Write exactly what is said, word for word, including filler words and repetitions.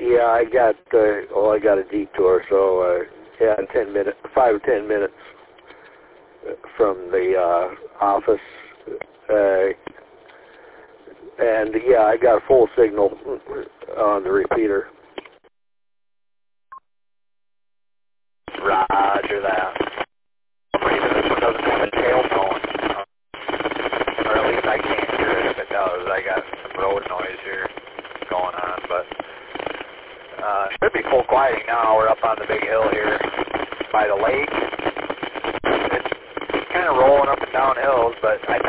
yeah, I got, uh, well, I got a detour, so, uh, yeah, ten minutes, five or ten minutes from the, uh, office, uh, and, yeah, I got a full signal on the repeater. Roger that. For some reason this one doesn't have a tail tone, uh, or at least I can't hear it if it does. I got some road noise here going on, but uh, should be full quieting now. We're up on the big hill here by the lake. It's kind of rolling up and down hills, but I